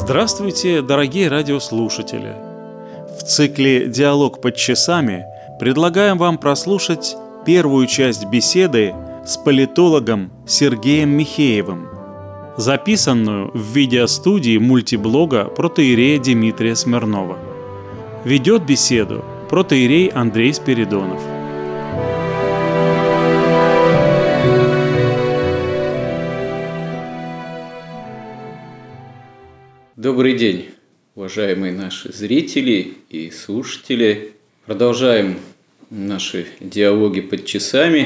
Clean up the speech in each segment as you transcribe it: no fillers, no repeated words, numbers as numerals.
Здравствуйте, дорогие радиослушатели! В цикле «Диалог под часами» предлагаем вам прослушать первую часть беседы с политологом Сергеем Михеевым, записанную в видеостудии мультиблога протоиерея Дмитрия Смирнова. Ведет беседу протоиерей Андрей Спиридонов. Добрый день, уважаемые наши зрители и слушатели. Продолжаем наши диалоги под часами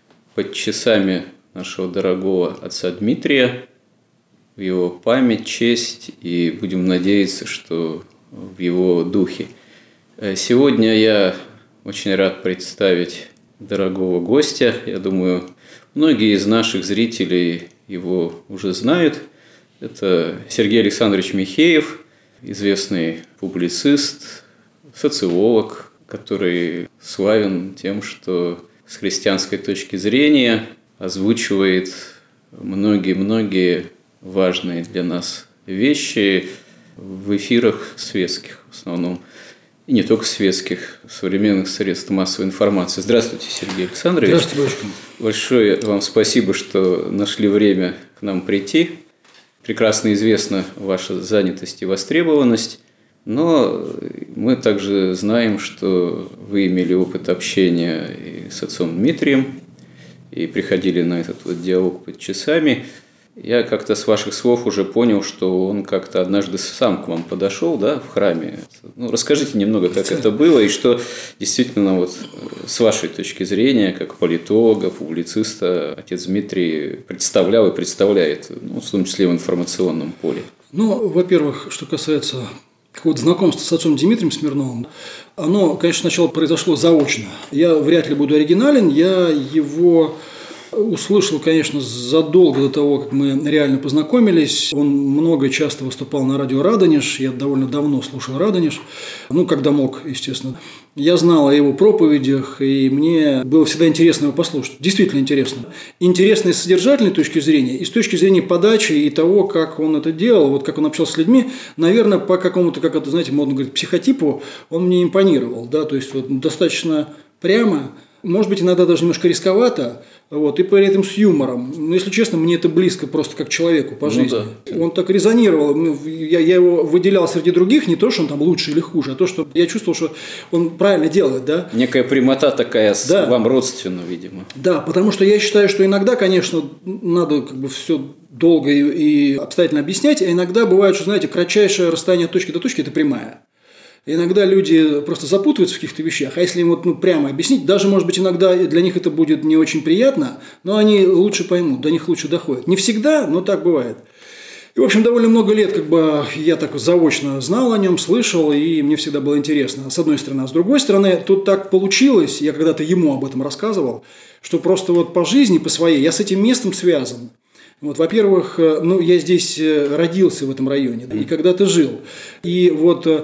нашего дорогого отца Дмитрия, в его память, честь, и будем надеяться, что в его духе. Сегодня я очень рад представить дорогого гостя. Я думаю, многие из наших зрителей его уже знают. Это Сергей Александрович Михеев, известный публицист, социолог, который славен тем, что с христианской точки зрения озвучивает многие важные для нас вещи в эфирах светских, в основном, и не только светских, современных средств массовой информации. Здравствуйте, Сергей Александрович. Здравствуйте, батюшка. Большое вам спасибо, что нашли время к нам прийти. Прекрасно известна ваша занятость и востребованность, но мы также знаем, что вы имели опыт общения и с отцом Дмитрием, и приходили на этот диалог под часами. Я как-то с ваших слов уже понял, что он как-то однажды сам к вам подошел, да, в храме. Расскажите немного, как это было, и что действительно с вашей точки зрения, как политолога, публициста, отец Дмитрий представлял и представляет, в том числе в информационном поле. Во-первых, что касается какого-то знакомства с отцом Дмитрием Смирновым, оно, конечно, сначала произошло заочно. Я вряд ли буду оригинален, я его услышал, конечно, задолго до того, как мы реально познакомились. Он много и часто выступал на радио «Радонеж». Я довольно давно слушал «Радонеж». Когда мог, естественно. Я знал о его проповедях, и мне было всегда интересно его послушать. Действительно интересно. Интересно и с содержательной точки зрения, и с точки зрения подачи и того, как он это делал, как он общался с людьми. Наверное, по какому-то, как это, знаете, модно говорить, психотипу он мне импонировал. Да? То есть, достаточно прямо, может быть, иногда даже немножко рисковато, и при этом с юмором. Но, если честно, мне это близко просто как человеку по жизни. Да. Он так резонировал. Я его выделял среди других, не то, что он там лучше или хуже, а то, что я чувствовал, что он правильно делает. Да? Некая прямота такая, да. Вам родственна, видимо. Да, потому что я считаю, что иногда, конечно, надо все долго и обстоятельно объяснять, а иногда бывает, что, знаете, кратчайшее расстояние от точки до точки – это прямая. Иногда люди просто запутываются в каких-то вещах, а если им прямо объяснить, даже, может быть, иногда для них это будет не очень приятно, но они лучше поймут, до них лучше доходит. Не всегда, но так бывает. И, в общем, довольно много лет я так заочно знал о нем, слышал, и мне всегда было интересно, с одной стороны. А с другой стороны, тут так получилось, я когда-то ему об этом рассказывал, что просто по жизни, по своей, я с этим местом связан. Во-первых, я здесь родился в этом районе, и когда-то жил. И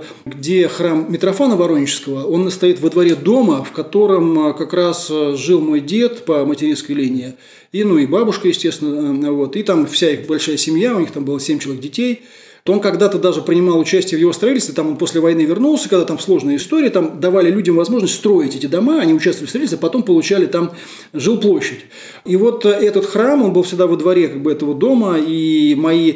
где храм Митрофана Воронежского, он стоит во дворе дома, в котором как раз жил мой дед по материнской линии, и бабушка, естественно, и там вся их большая семья, у них там было 7 человек детей. То он когда-то даже принимал участие в его строительстве, там он после войны вернулся, когда там сложная история, там давали людям возможность строить эти дома, они участвовали в строительстве, а потом получали там жилплощадь. И этот храм, он был всегда во дворе этого дома, и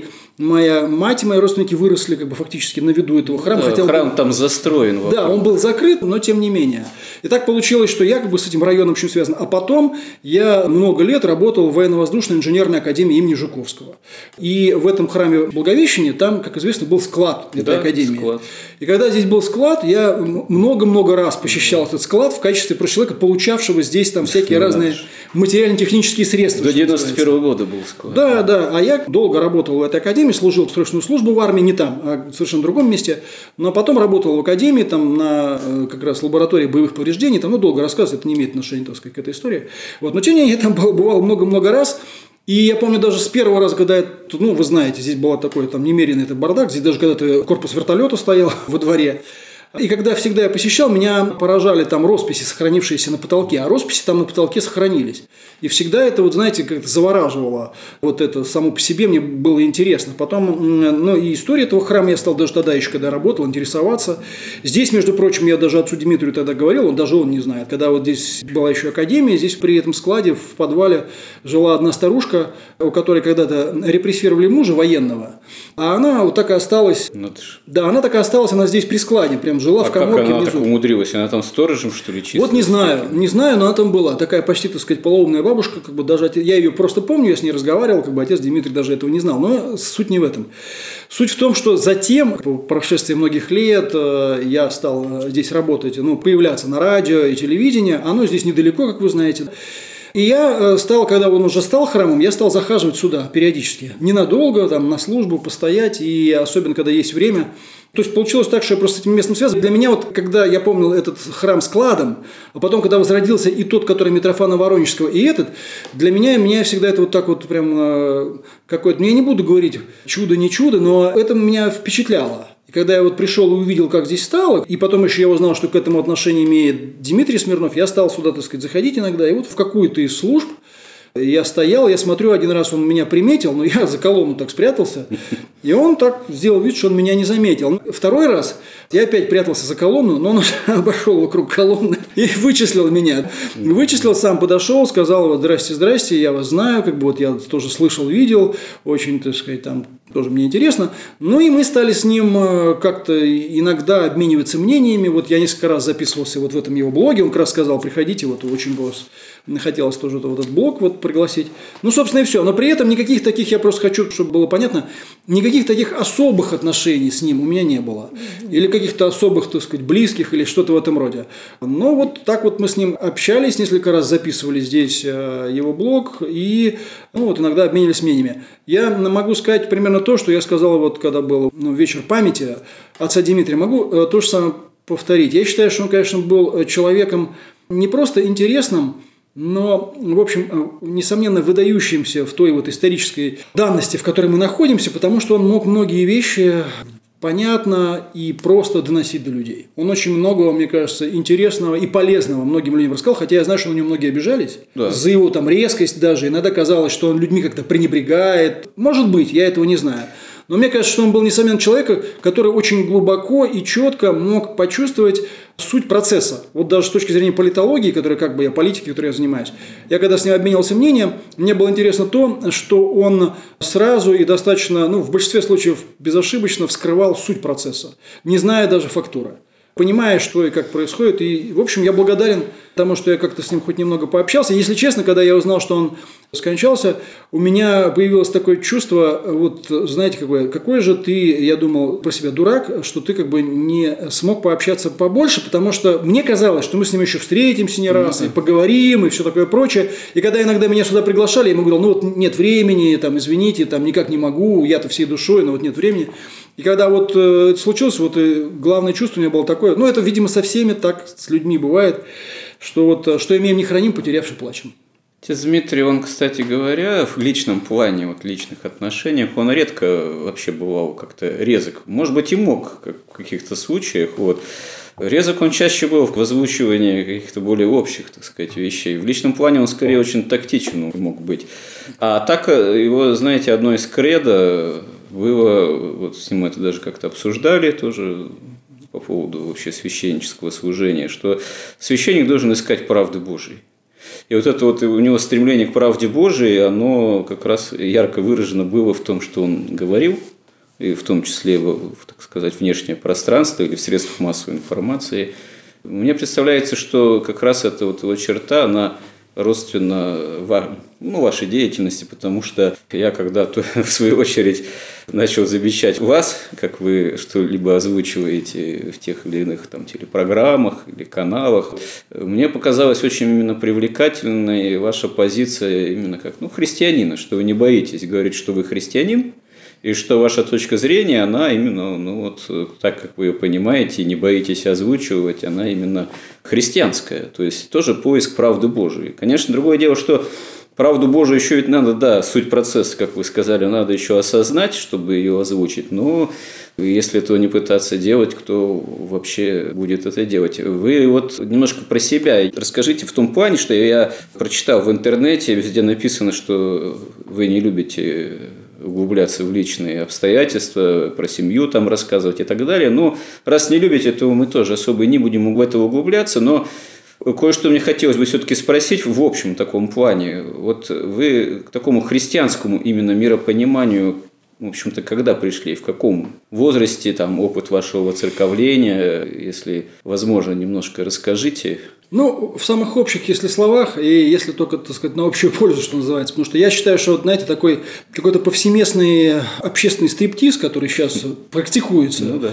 моя мать и мои родственники выросли фактически на виду этого храма. Да, храм там застроен. Вокруг. Да, он был закрыт, но тем не менее. И так получилось, что я с этим районом очень связан. А потом я много лет работал в военно-воздушной инженерной академии имени Жуковского. И в этом храме Благовещения там, как известно, был склад этой академии. Склад. И когда здесь был склад, я много-много раз посещал этот склад в качестве человека, получавшего здесь там всякие разные материально-технические средства. До 91 года был склад. Да. А я долго работал в этой академии, служил в срочную службу в армии, не там, а в совершенно другом месте. Но потом работал в академии, там на как раз лаборатории боевых повреждений. Долго рассказывать, это не имеет отношения, так сказать, к этой истории. Но тем не менее, я там бывал много-много раз. И я помню даже с первого раза, когда вы знаете, здесь был такой немеренный бардак, здесь даже когда-то корпус вертолета стоял во дворе. И когда всегда я посещал, меня поражали там росписи, сохранившиеся на потолке, а росписи там на потолке сохранились. И всегда это, вот знаете, как-то завораживало. Вот это само по себе мне было интересно. Потом, ну, и история этого храма я стал даже тогда еще, когда работал, интересоваться. Здесь, между прочим, я даже отцу Дмитрию тогда говорил, он не знает. Когда вот здесь была еще академия, здесь при этом складе в подвале жила одна старушка, у которой когда-то репрессировали мужа военного. А она вот так и осталась. Да, она так и осталась, она здесь при складе, прям жила в каморке как она внизу. так умудрилась? Она там сторожем, что ли, чисто? Вот не знаю, но она там была. Такая почти, так сказать, полоумная бабушка, как бы даже я ее просто помню, я с ней разговаривал, как бы отец Дмитрий даже этого не знал. Но суть не в этом. Суть в том, что затем, по прошествии многих лет, я стал здесь работать, появляться на радио и телевидении. Оно здесь недалеко, как вы знаете. И я стал, когда он уже стал храмом, я стал захаживать сюда периодически. Ненадолго, там, на службу постоять, и особенно, когда есть время. То есть, получилось так, что я просто с этим местом связан. Для меня, вот, когда я помнил этот храм складом, а потом, когда возродился и тот, который Митрофана Воронежского, и этот, для меня всегда это вот так вот прям какое-то... Я не буду говорить чудо, не чудо, но это меня впечатляло. Когда я вот пришел и увидел, как здесь стало, и потом еще я узнал, что к этому отношение имеет Дмитрий Смирнов, я стал сюда, так сказать, заходить иногда. И вот в какую-то из служб я стоял, я смотрю, один раз он меня приметил, но я за колонну так спрятался, и он так сделал вид, что он меня не заметил. Второй раз я опять прятался за колонну, но он обошел вокруг колонны и вычислил меня. Вычислил, сам подошел, сказал: вот, здрасте, я вас знаю, как бы вот я тоже слышал, видел, очень, так сказать, там тоже мне интересно. Ну и мы стали с ним как-то иногда обмениваться мнениями. Вот я несколько раз записывался вот в этом его блоге, он как раз сказал: приходите, вот очень хотелось тоже вот этот блог вот пригласить. Ну, собственно, и все. Но при этом никаких таких, я просто хочу, чтобы было понятно, никаких таких особых отношений с ним у меня не было. Или каких-то особых, так сказать, близких или что-то в этом роде. Но вот так вот мы с ним общались, несколько раз записывали здесь его блог и вот иногда обменились мнениями. Я могу сказать примерно то, что я сказал, вот когда был вечер памяти отца Дмитрия, могу то же самое повторить. Я считаю, что он, конечно, был человеком не просто интересным, но, в общем, несомненно, выдающимся в той вот исторической данности, в которой мы находимся, потому что он мог многие вещи понятно и просто доносить до людей. Он очень много, мне кажется, интересного и полезного многим людям рассказал, хотя я знаю, что на него многие обижались, да, за его там резкость даже. Иногда казалось, что он людьми как-то пренебрегает. Может быть, я этого не знаю. Но мне кажется, что он был, несомненно, человек, который очень глубоко и четко мог почувствовать суть процесса. Вот даже с точки зрения политологии, которой как бы я политикой, которой я занимаюсь, я когда с ним обменивался мнением, мне было интересно то, что он сразу и достаточно, в большинстве случаев безошибочно вскрывал суть процесса, не зная даже фактуры, понимая, что и как происходит. И, в общем, я благодарен тому, что я как-то с ним хоть немного пообщался. Если честно, когда я узнал, что он скончался, у меня появилось такое чувство, вот знаете, какой же ты, я думал про себя, дурак, что ты как бы не смог пообщаться побольше, потому что мне казалось, что мы с ним еще встретимся не раз, и поговорим, и все такое прочее. И когда иногда меня сюда приглашали, я ему говорил: нет времени, там, извините, там, никак не могу, я-то всей душой, но вот нет времени. И когда вот это случилось, вот главное чувство у меня было такое, это, видимо, со всеми так, с людьми бывает, что вот что имеем не храним, потерявши плачем. Отец Дмитрий, он, кстати говоря, в личном плане, вот личных отношениях, он редко вообще бывал как-то резок. Может быть, и мог в каких-то случаях. Вот. Резок он чаще был в озвучивании каких-то более общих, так сказать, вещей. В личном плане он скорее очень тактичен мог быть. А так его, знаете, одно из кредо было, вот с ним мы это даже как-то обсуждали тоже по поводу вообще священнического служения, что священник должен искать правды Божией. И вот это вот у него стремление к правде Божией, оно как раз ярко выражено было в том, что он говорил, и в том числе в, так сказать, внешнее пространство или в средствах массовой информации. Мне представляется, что как раз эта вот его черта, она родственна вашей деятельности, потому что я когда-то, в свою очередь, начал замечать вас, как вы что-либо озвучиваете в тех или иных там телепрограммах или каналах. Мне показалась очень именно привлекательной ваша позиция именно как христианина, что вы не боитесь говорить, что вы христианин, и что ваша точка зрения, она именно, так, как вы ее понимаете, не боитесь озвучивать, она именно христианская. То есть, тоже поиск правды Божией. Конечно, другое дело, что Правду Божию еще ведь надо, да, суть процесса, как вы сказали, надо еще осознать, чтобы ее озвучить. Но если этого не пытаться делать, кто вообще будет это делать? Вы вот немножко про себя расскажите в том плане, что я прочитал в интернете, везде написано, что вы не любите углубляться в личные обстоятельства, про семью там рассказывать и так далее. Но раз не любите, то мы тоже особо не будем в это углубляться, но кое-что мне хотелось бы все-таки спросить в общем таком плане. Вот вы к такому христианскому именно миропониманию, в общем-то, когда пришли, в каком возрасте, там, опыт вашего воцерковления, если возможно, немножко расскажите. Ну, в самых общих, если словах, и если только, так сказать, на общую пользу, что называется. Потому что я считаю, что, вот, знаете, такой какой-то повсеместный общественный стриптиз, который сейчас практикуется, ну, да.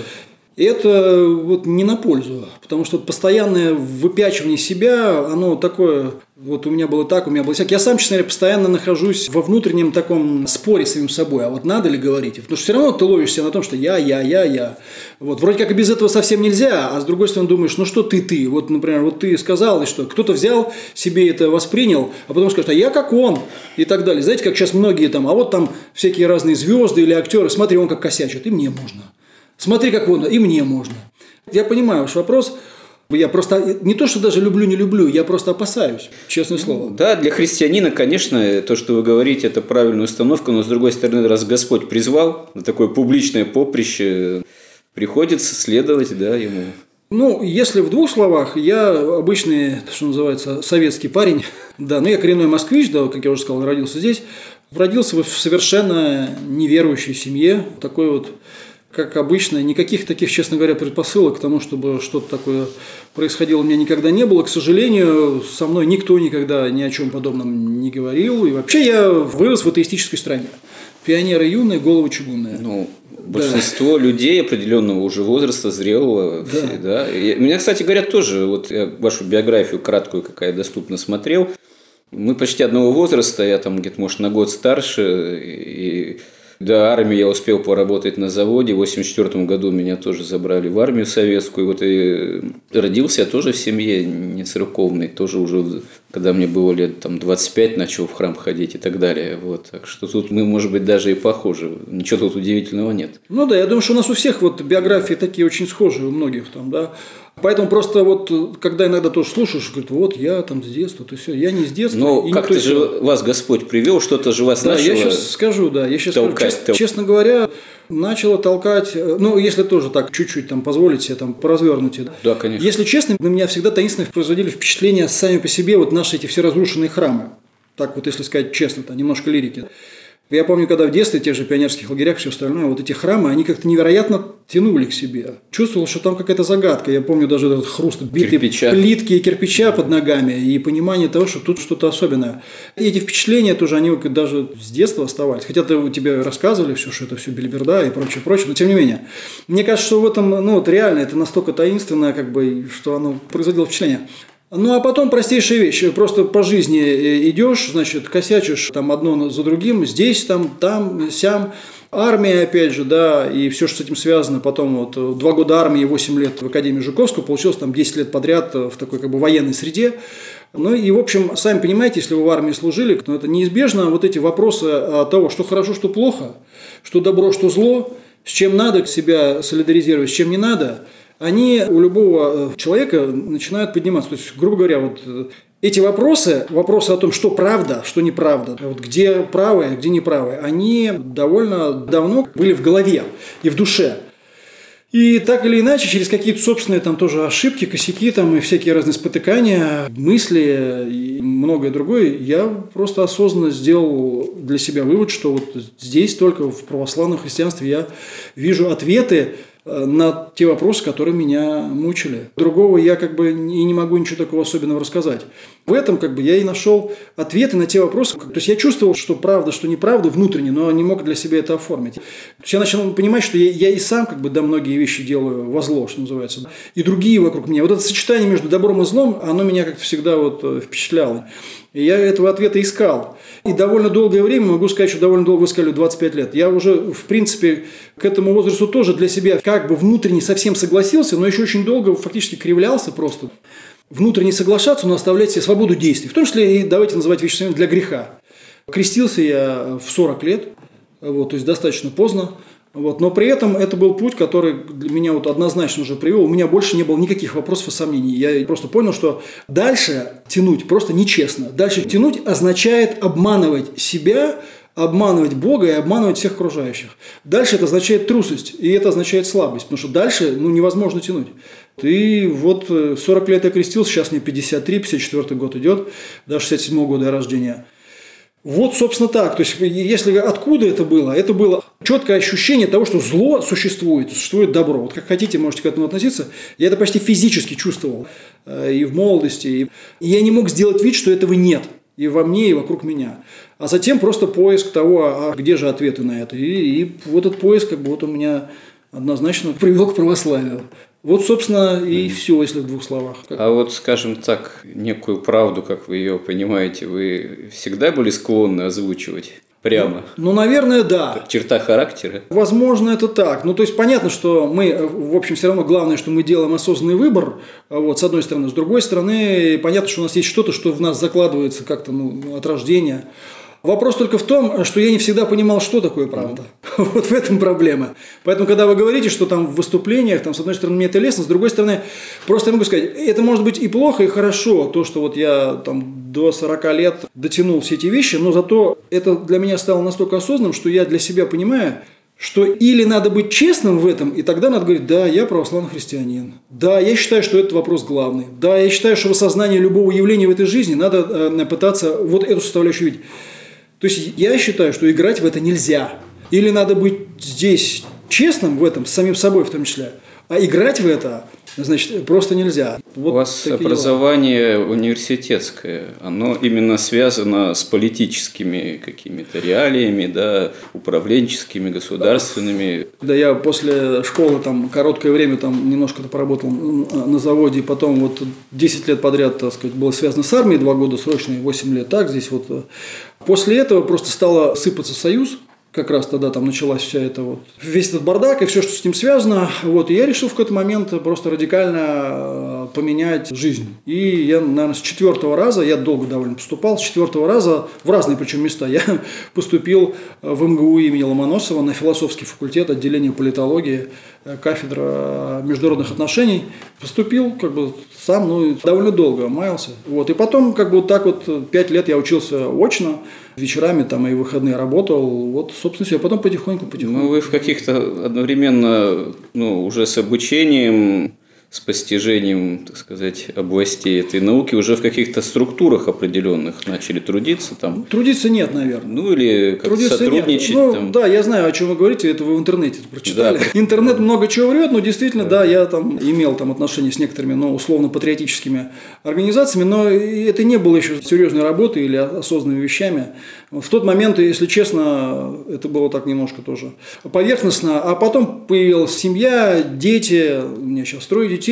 Это вот не на пользу, потому что постоянное выпячивание себя, оно такое, вот у меня было так, у меня было так. Я сам, честно говоря, постоянно нахожусь во внутреннем таком споре с самим собой, а вот надо ли говорить? Потому что все равно ты ловишь себя на том, что я. Вот вроде как и без этого совсем нельзя, а с другой стороны думаешь, ну что ты? Вот, например, вот ты сказал, и что? Кто-то взял, себе это воспринял, а потом скажет, а я как он, и так далее. Знаете, как сейчас многие там, а вот там всякие разные звезды или актеры, смотри, он как косячит, и мне можно. Смотри, как он, и мне можно. Я понимаю ваш вопрос. Я просто не то, что даже люблю, не люблю, я просто опасаюсь, честное слово. Да, для христианина, конечно, то, что вы говорите, это правильная установка, но с другой стороны, раз Господь призвал на такое публичное поприще, приходится следовать, да, ему. Ну, если в двух словах, я обычный, что называется, советский парень, да, но я коренной москвич, да, как я уже сказал, родился здесь, родился в совершенно неверующей семье, такой вот. Как обычно, никаких таких, честно говоря, предпосылок к тому, чтобы что-то такое происходило, у меня никогда не было. К сожалению, со мной никто никогда ни о чем подобном не говорил. И вообще я вырос в атеистической стране. Пионеры юные, головы чугунные. Ну, большинство людей определенного уже возраста, зрелого. Да. Меня, кстати, говорят тоже, вот я вашу биографию краткую, какая доступна, смотрел. Мы почти одного возраста, я там где-то, может, на год старше, и до армии я успел поработать на заводе. В 1984 году меня тоже забрали в армию советскую. Вот и родился я тоже в семье не церковной. Тоже уже, когда мне было лет там, 25, начал в храм ходить и так далее. Вот. Так что тут мы, может быть, даже и похожи. Ничего тут удивительного нет. Ну да, я думаю, что у нас у всех вот биографии такие очень схожие, у многих там, да. Поэтому просто вот, когда иногда тоже слушаешь, говорит, вот я там с детства, то все, я не с детства. Но как-то же вас Господь привел, что-то же вас начало. Да, я сейчас скажу, честно говоря, начало толкать, ну, если тоже так чуть-чуть там позволить себе там поразвернуть. Да, конечно. Если честно, на меня всегда таинственно производили впечатление сами по себе вот наши эти все разрушенные храмы. Так вот, если сказать честно, то немножко лирики. Я помню, когда в детстве, в тех же пионерских лагерях, все остальное, вот эти храмы, они как-то невероятно тянули к себе. Чувствовал, что там какая-то загадка. Я помню даже этот хруст битой плитки и кирпича под ногами, и понимание того, что тут что-то особенное. И эти впечатления тоже, они даже с детства оставались. Хотя тебе рассказывали все, что это все белиберда и прочее, но тем не менее. Мне кажется, что в этом, ну, вот реально, это настолько таинственно, как бы, что оно производило впечатление. Ну, а потом простейшая вещь. Просто по жизни идешь, значит, косячишь там одно за другим, здесь, там, сям. Армия, опять же, да, и все, что с этим связано. Потом вот 2 года армии, 8 лет в Академии Жуковского, получилось там 10 лет подряд в такой как бы военной среде. Ну и, в общем, сами понимаете, если вы в армии служили, то это неизбежно вот эти вопросы того, что хорошо, что плохо, что добро, что зло, с чем надо себя солидаризировать, с чем не надо – они у любого человека начинают подниматься. То есть, грубо говоря, вот эти вопросы о том, что правда, что неправда, вот где правое, где неправое, они довольно давно были в голове и в душе. И так или иначе, через какие-то собственные там тоже ошибки, косяки там, и всякие разные спотыкания, мысли и многое другое, я просто осознанно сделал для себя вывод, что вот здесь только в православном христианстве я вижу ответы на те вопросы, которые меня мучили. Другого я как бы и не могу ничего такого особенного рассказать. В этом как бы я и нашел ответы на те вопросы. То есть я чувствовал, что правда, что неправда внутренне, но не мог для себя это оформить. То есть я начал понимать, что я и сам как бы многие вещи делаю во зло, что называется, и другие вокруг меня. Вот это сочетание между добром и злом, оно меня как-то всегда вот впечатляло. И я этого ответа искал. И довольно долгое время, могу сказать, что довольно долго искали, 25 лет. Я уже, в принципе, к этому возрасту тоже для себя как бы внутренне совсем согласился, но еще очень долго фактически кривлялся просто. внутренне соглашаться, но оставлять себе свободу действий. В том числе и, давайте называть вещи своими, для греха. Крестился я в 40 лет, то есть достаточно поздно. Но при этом это был путь, который для меня однозначно уже привел. У меня больше не было никаких вопросов и сомнений. Я просто понял, что дальше тянуть просто нечестно. Дальше тянуть означает обманывать себя, обманывать Бога и обманывать всех окружающих. Дальше это означает трусость, и это означает слабость, потому что дальше невозможно тянуть. И 40 лет я крестился, сейчас мне 53, 54 год идет, до 67 года рождения. Собственно, так. То есть, если откуда это было четкое ощущение того, что зло существует добро. Как хотите, можете к этому относиться. Я это почти физически чувствовал и в молодости. И я не мог сделать вид, что этого нет и во мне, и вокруг меня. А затем просто поиск того, где же ответы на это. И этот поиск у меня однозначно привел к православию. Собственно, и все, если в двух словах. А скажем так, некую правду, как вы ее понимаете, вы всегда были склонны озвучивать прямо? Наверное, да. Как черта характера? Возможно, это так. То есть, понятно, что мы, в общем, все равно главное, что мы делаем осознанный выбор, с одной стороны. С другой стороны, понятно, что у нас есть что-то, что в нас закладывается как-то от рождения. Вопрос только в том, что я не всегда понимал, что такое правда. В этом проблема. Поэтому, когда вы говорите, что в выступлениях, с одной стороны, мне это лестно, с другой стороны, просто я могу сказать, это может быть и плохо, и хорошо, то, что я до 40 лет дотянул все эти вещи, но зато это для меня стало настолько осознанным, что я для себя понимаю, что или надо быть честным в этом, и тогда надо говорить, да, я православный христианин. Да, я считаю, что этот вопрос главный. Да, я считаю, что в осознании любого явления в этой жизни надо пытаться эту составляющую видеть. То есть, я считаю, что играть в это нельзя. Или надо быть здесь честным в этом, с самим собой в том числе, а играть в это, значит, просто нельзя. У вас образование университетское, оно именно связано с политическими какими-то реалиями, управленческими, государственными. Да, я после школы короткое время немножко поработал на заводе, потом 10 лет подряд, так сказать, было связано с армией, 2 года срочные, 8 лет так здесь . После этого просто стало сыпаться Союз. Как раз тогда началась вся эта весь этот бардак и все, что с ним связано. И я решил в какой-то момент просто радикально поменять жизнь. И я, наверное, с 4-го раза, я долго довольно поступал, с 4-го раза, в разные причем места, я поступил в МГУ имени Ломоносова на философский факультет, отделение политологии, кафедра международных отношений. Поступил сам, довольно долго маялся. И потом 5 лет я учился очно, вечерами и выходные работал. Собственно, все. А потом потихоньку. Вы в каких-то одновременно, уже с обучением, с постижением, так сказать, областей этой науки уже в каких-то структурах определенных начали трудиться там? Трудиться нет, наверное. Или как-то сотрудничать там? Да, я знаю, о чем вы говорите, это вы в интернете прочитали. Да. Интернет много чего врет, но действительно, да, я имел отношения с некоторыми, условно-патриотическими организациями, но это не было еще серьезной работой или осознанными вещами. В тот момент, если честно, это было так немножко тоже поверхностно, а потом появилась семья, дети, у меня сейчас 3 детей,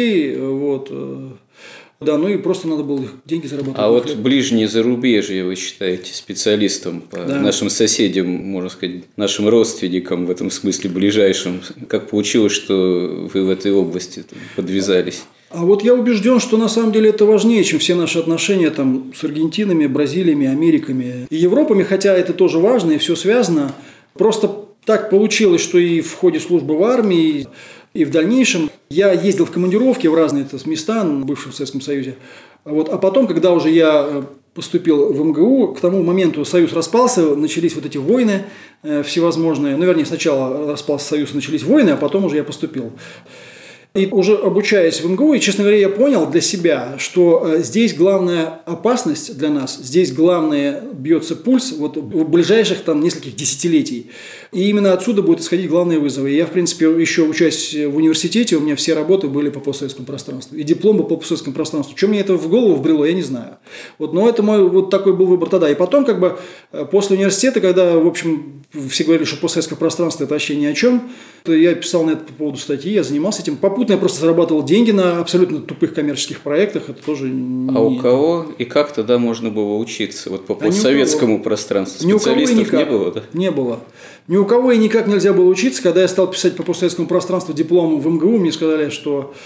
Да, и просто надо было деньги зарабатывать. А ближнее зарубежье вы считаете специалистом по нашим соседям, можно сказать, нашим родственникам в этом смысле ближайшим? Как получилось, что вы в этой области подвязались? А я убежден, что на самом деле это важнее, чем все наши отношения с Аргентинами, Бразилиями, Америками и Европами, хотя это тоже важно и все связано. Просто так получилось, что и в ходе службы в армии, и в дальнейшем я ездил в командировки в разные места, бывшие в Советском Союзе. А потом, когда уже я поступил в МГУ, к тому моменту Союз распался, начались эти войны всевозможные. Сначала распался Союз, начались войны, а потом уже я поступил. И уже обучаясь в МГУ, и, честно говоря, я понял для себя, что здесь главная опасность для нас, здесь главное бьется пульс в ближайших нескольких десятилетий. И именно отсюда будут исходить главные вызовы. И я, в принципе, еще учась в университете, у меня все работы были по постсоветскому пространству. И дипломы по постсоветскому пространству. Что мне это в голову вбрело, я не знаю. Но это мой такой был выбор тогда. И потом, после университета, когда, в общем, все говорили, что постсоветское пространство – это вообще ни о чем, то я писал на это по поводу статьи, я занимался этим. Попутно я просто зарабатывал деньги на абсолютно тупых коммерческих проектах. Это тоже А у кого и как тогда можно было учиться? По постсоветскому пространству специалистов не было, да? Не было. Ни у кого и никак нельзя было учиться. Когда я стал писать по постсоветскому пространству диплом в МГУ, мне сказали, что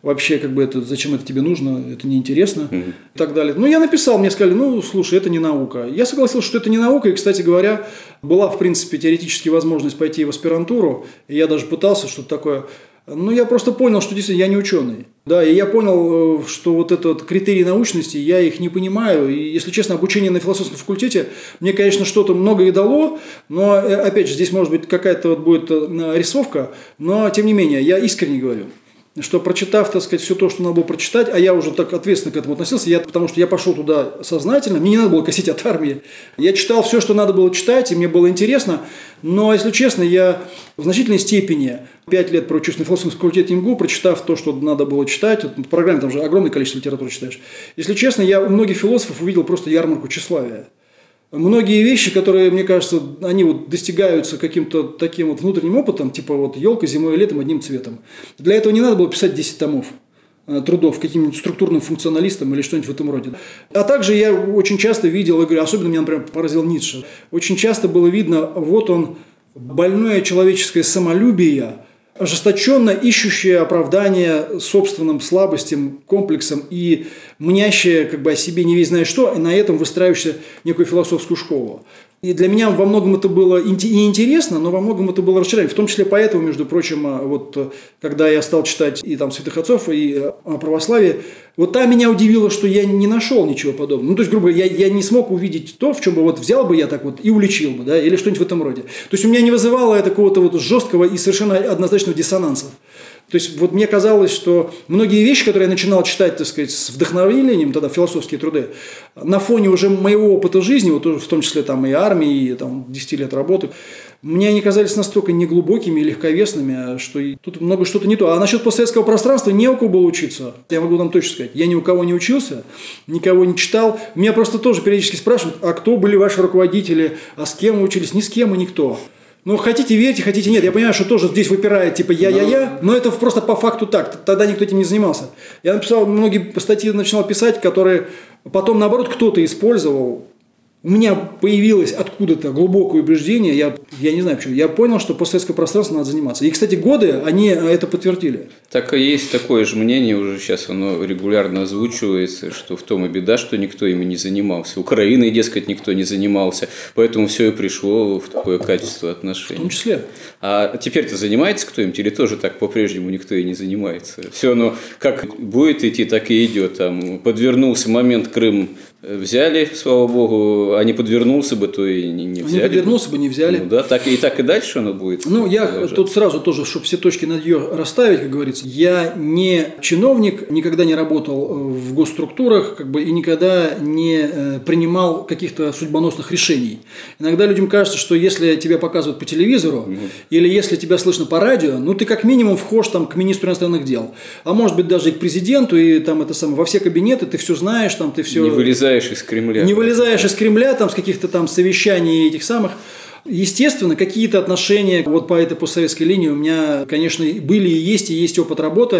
вообще как бы это, зачем это тебе нужно, это неинтересно и так далее. Ну, я написал, мне сказали, ну, слушай, это не наука. Я согласился, что это не наука, и, кстати говоря, была, в принципе, теоретически возможность пойти в аспирантуру, и я даже пытался что-то такое. Но я просто понял, что действительно я не ученый. Да, и я понял, что вот этот критерий научности, я их не понимаю. И, если честно, обучение на философском факультете мне, конечно, что-то многое дало, но, опять же, здесь, может быть, какая-то вот будет рисовка, но, тем не менее, я искренне говорю, что, прочитав, так сказать, все то, что надо было прочитать, а я уже так ответственно к этому относился, потому что я пошел туда сознательно, мне не надо было косить от армии. Я читал все, что надо было читать, и мне было интересно, но, если честно, я в значительной степени 5 лет проучился на философском факультете МГУ, прочитав то, что надо было читать, в программе там же огромное количество литературы читаешь. Если честно, я у многих философов увидел просто ярмарку тщеславия. Многие вещи, которые, мне кажется, они вот достигаются каким-то таким вот внутренним опытом, типа вот елка зимой и летом одним цветом. Для этого не надо было писать 10 томов трудов каким-нибудь структурным функционалистам или что-нибудь в этом роде. А также я очень часто видел, и говорю, особенно меня, например, поразил Ницше, очень часто было видно, вот он, больное человеческое самолюбие, ожесточенно ищущее оправдание собственным слабостям, комплексам и мнящее как бы о себе не весь знает что, и на этом выстраивающее некую философскую школу. И для меня во многом это было и интересно, но во многом это было расчарование. В том числе поэтому, между прочим, вот когда я стал читать и там святых отцов, и о православии, вот там меня удивило, что я не нашел ничего подобного. Ну, то есть, грубо говоря, я не смог увидеть то, в чем бы вот взял бы я так вот и уличил бы, да, или что-нибудь в этом роде. То есть, у меня не вызывало это какого-то вот жесткого и совершенно однозначного диссонанса. То есть, вот мне казалось, что многие вещи, которые я начинал читать, так сказать, с вдохновением, тогда философские труды, на фоне уже моего опыта жизни, вот в том числе там и армии, и там 10 лет работы, мне они казались настолько неглубокими и легковесными, что тут много что-то не то. А насчет постсоветского пространства не у кого было учиться. Я могу вам точно сказать. Я ни у кого не учился, никого не читал. Меня просто тоже периодически спрашивают, а кто были ваши руководители, а с кем вы учились? Ни с кем и никто. Ну, хотите верьте, хотите нет. Я понимаю, что тоже здесь выпирает типа я, но это просто по факту так. Тогда никто этим не занимался. Я написал, многие статьи начинал писать, которые потом, наоборот, кто-то использовал. У меня появилось откуда-то глубокое убеждение, я не знаю почему, я понял, что постсоветское пространство надо заниматься. И, кстати, годы, они это подтвердили. Так и есть такое же мнение, уже сейчас оно регулярно озвучивается, что в том и беда, что никто ими не занимался. Украиной, дескать, никто не занимался, поэтому все и пришло в такое качество отношений. В том числе. А теперь-то занимается кто-нибудь или тоже так по-прежнему никто и не занимается? Все оно как будет идти, так и идет. Там подвернулся момент, Крым взяли, слава богу, а не подвернулся бы, то и не взяли. Не подвернулся бы, не взяли. Ну да, так и дальше оно будет. Ну, я тут сразу тоже, чтобы все точки над «ё» расставить, как говорится, я не чиновник, никогда не работал в госструктурах, как бы, и никогда не принимал каких-то судьбоносных решений. Иногда людям кажется, что если тебя показывают по телевизору, или если тебя слышно по радио, ну, ты как минимум вхож там к министру иностранных дел, а может быть даже и к президенту, и там это самое, во все кабинеты, ты все знаешь, там ты все... Не вылезаешь из Кремля. Не вылезаешь из Кремля, там, с каких-то там совещаний этих самых. Естественно, какие-то отношения вот по этой постсоветской линии у меня, конечно, были и есть опыт работы,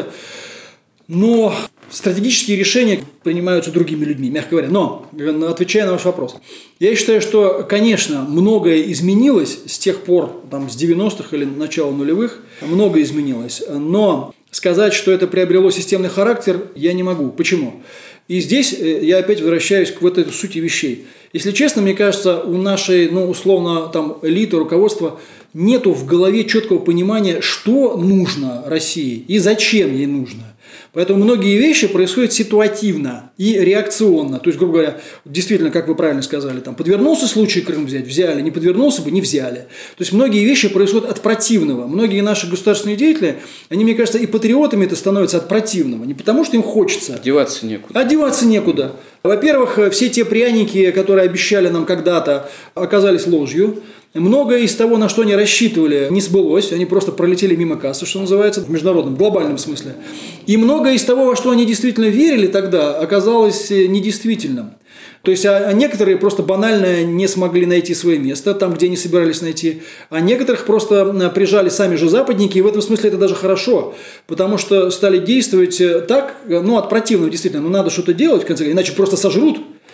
но стратегические решения принимаются другими людьми, мягко говоря. Но, отвечая на ваш вопрос, я считаю, что, конечно, многое изменилось с тех пор, там, с 90-х или начала нулевых, многое изменилось, но сказать, что это приобрело системный характер, я не могу. Почему? И здесь я опять возвращаюсь к вот этой сути вещей. Если честно, мне кажется, у нашей, ну, условно, там, элиты, руководства нету в голове четкого понимания, что нужно России и зачем ей нужно. Поэтому многие вещи происходят ситуативно и реакционно. То есть, грубо говоря, действительно, как вы правильно сказали, там, подвернулся случай Крым взять, взяли, не подвернулся бы, не взяли. То есть, многие вещи происходят от противного. Многие наши государственные деятели, они, мне кажется, и патриотами это становятся от противного. Не потому, что им хочется. Одеваться некуда. Одеваться некуда. Во-первых, все те пряники, которые обещали нам когда-то, оказались ложью. Многое из того, на что они рассчитывали, не сбылось. Они просто пролетели мимо кассы, что называется, в международном, глобальном смысле. И многое из того, во что они действительно верили тогда, оказалось недействительным. То есть, а некоторые просто банально не смогли найти свое место там, где они собирались найти. А некоторых просто прижали сами же западники. И в этом смысле это даже хорошо. Потому что стали действовать так, ну, от противного, действительно. Ну, надо что-то делать, в конце концов, иначе просто сожрут.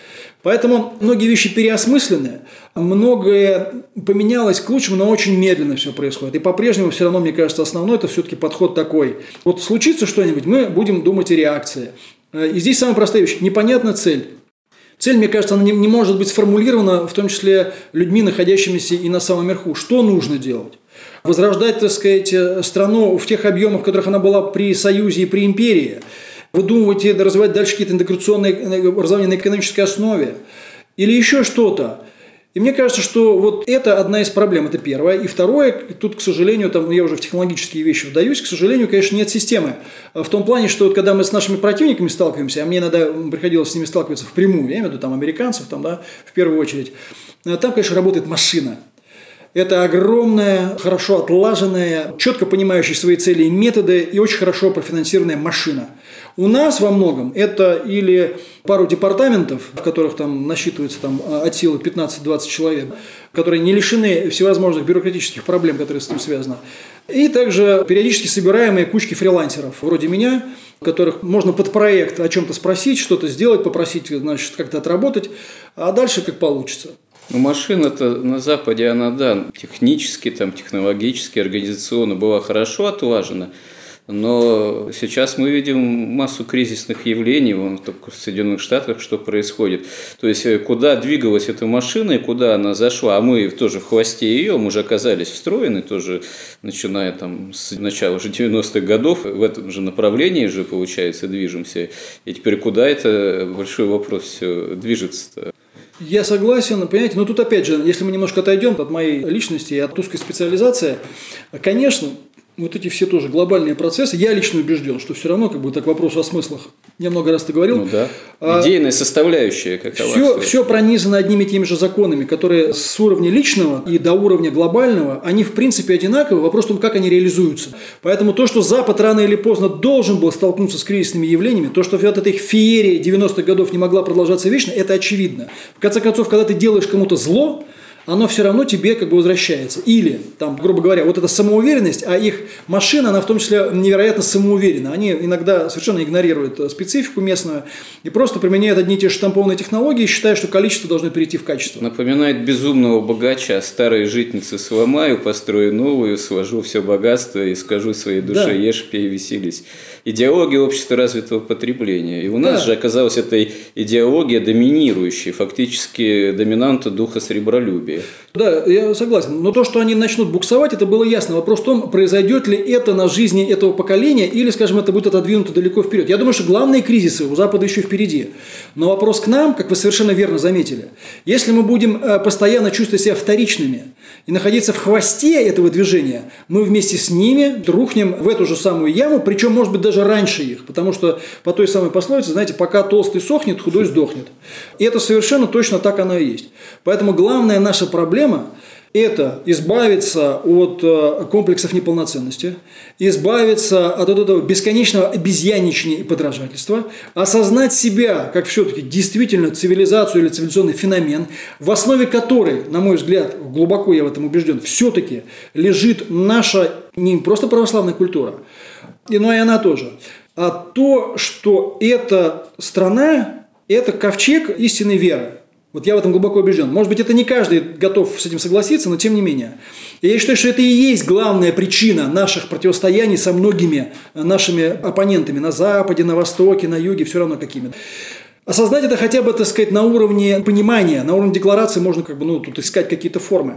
Поэтому многие вещи переосмыслены, многое поменялось к лучшему, но очень медленно все происходит. И по-прежнему все равно, мне кажется, основной это все-таки подход такой. Вот случится что-нибудь, мы будем думать о реакции. И здесь самая простая вещь – непонятна цель. Цель, мне кажется, она не может быть сформулирована, в том числе людьми, находящимися и на самом верху. Что нужно делать? Возрождать, так сказать, страну в тех объемах, в которых она была при Союзе и при империи? Выдумывать и развивать дальше какие-то интеграционные образования на экономической основе? Или еще что-то? И мне кажется, что вот это одна из проблем, это первое. И второе, тут, к сожалению, там, я уже в технологические вещи вдаюсь, к сожалению, конечно, нет системы. В том плане, что вот когда мы с нашими противниками сталкиваемся, а мне иногда приходилось с ними сталкиваться впрямую, я имею в виду там американцев, там, да, в первую очередь, там, конечно, работает машина. Это огромная, хорошо отлаженная, четко понимающая свои цели и методы и очень хорошо профинансированная машина. У нас во многом это или пару департаментов, в которых там насчитывается там, от силы 15-20 человек, которые не лишены всевозможных бюрократических проблем, которые с этим связаны. И также периодически собираемые кучки фрилансеров, вроде меня, которых можно под проект о чем-то спросить, что-то сделать, попросить, значит, как-то отработать, а дальше как получится. Ну, машина-то на Западе, она, да, технически, там, технологически, организационно была хорошо отлажена, но сейчас мы видим массу кризисных явлений, вон только в Соединенных Штатах, что происходит. То есть, куда двигалась эта машина и куда она зашла, а мы тоже в хвосте ее, мы же оказались встроены, тоже начиная там с начала уже 90-х годов, в этом же направлении же, получается, движемся. И теперь куда это, большой вопрос, все движется-то? Я согласен, понимаете, но тут опять же, если мы немножко отойдем от моей личности и от узкой специализации, конечно, вот эти все тоже глобальные процессы, я лично убежден, что все равно, как бы, так к вопросу о смыслах, я много раз это говорил. Ну да, идейная составляющая какова. Все пронизано одними и теми же законами, которые с уровня личного и до уровня глобального, они в принципе одинаковы, вопрос в том, как они реализуются. Поэтому то, что Запад рано или поздно должен был столкнуться с кризисными явлениями, то, что вот эта их феерия 90-х годов не могла продолжаться вечно, это очевидно. В конце концов, когда ты делаешь кому-то зло, оно все равно тебе как бы возвращается. Или, там, грубо говоря, вот эта самоуверенность, а их машина, она в том числе невероятно самоуверенна. Они иногда совершенно игнорируют специфику местную и просто применяют одни и те же штампованные технологии, считая, что количество должно перейти в качество. Напоминает безумного богача: старые житницы сломаю, построю новую, сложу все богатство и скажу своей душе: да, ешь, пей, веселись. Идеология общества развитого потребления. И у нас же оказалась эта идеология доминирующей, фактически доминанта духа сребролюбия. Да, я согласен. Но то, что они начнут буксовать, это было ясно. Вопрос в том, произойдет ли это на жизни этого поколения, или, скажем, это будет отодвинуто далеко вперед. Я думаю, что главные кризисы у Запада еще впереди. Но вопрос к нам, как вы совершенно верно заметили, если мы будем постоянно чувствовать себя вторичными и находиться в хвосте этого движения, мы вместе с ними рухнем в эту же самую яму, причем, может быть, даже раньше их. Потому что по той самой пословице, знаете, пока толстый сохнет, худой сдохнет. И это совершенно точно так оно и есть. Поэтому главная наша проблема – это избавиться от комплексов неполноценности, избавиться от этого бесконечного обезьяничания и подражательства, осознать себя как все-таки действительно цивилизацию или цивилизационный феномен, в основе которой, на мой взгляд, глубоко я в этом убежден, все-таки лежит наша не просто православная культура, но и она тоже, а то, что эта страна – это ковчег истинной веры. Вот я в этом глубоко убежден. Может быть, это не каждый готов с этим согласиться, но тем не менее. И я считаю, что это и есть главная причина наших противостояний со многими нашими оппонентами на Западе, на Востоке, на Юге, все равно какими. Осознать это хотя бы, так сказать, на уровне понимания, на уровне декларации можно тут искать какие-то формы.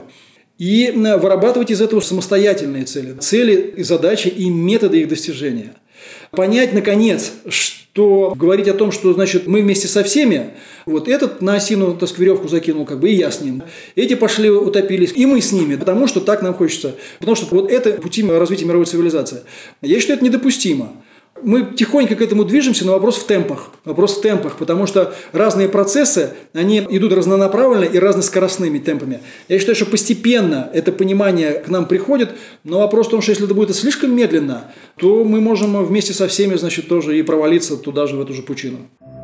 И вырабатывать из этого самостоятельные цели и задачи, и методы их достижения. Понять, наконец, что говорить о том, что, значит, мы вместе со всеми, вот этот на осину, так сказать, веревку закинул, как бы, и я с ним. Эти пошли, утопились, и мы с ними, потому что так нам хочется. Потому что вот это пути развития мировой цивилизации. Я считаю, это недопустимо. Мы тихонько к этому движемся, но вопрос в темпах. Вопрос в темпах, потому что разные процессы, они идут разнонаправленно и разноскоростными темпами. Я считаю, что постепенно это понимание к нам приходит, но вопрос в том, что если это будет слишком медленно, то мы можем вместе со всеми, значит, тоже и провалиться туда же, в эту же пучину.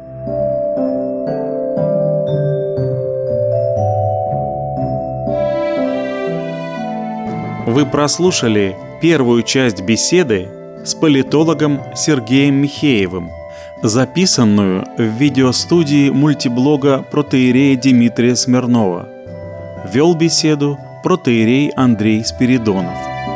Вы прослушали первую часть беседы с политологом Сергеем Михеевым, записанную в видеостудии мультиблога протоиерея Дмитрия Смирнова. Вел беседу протоиерей Андрей Спиридонов.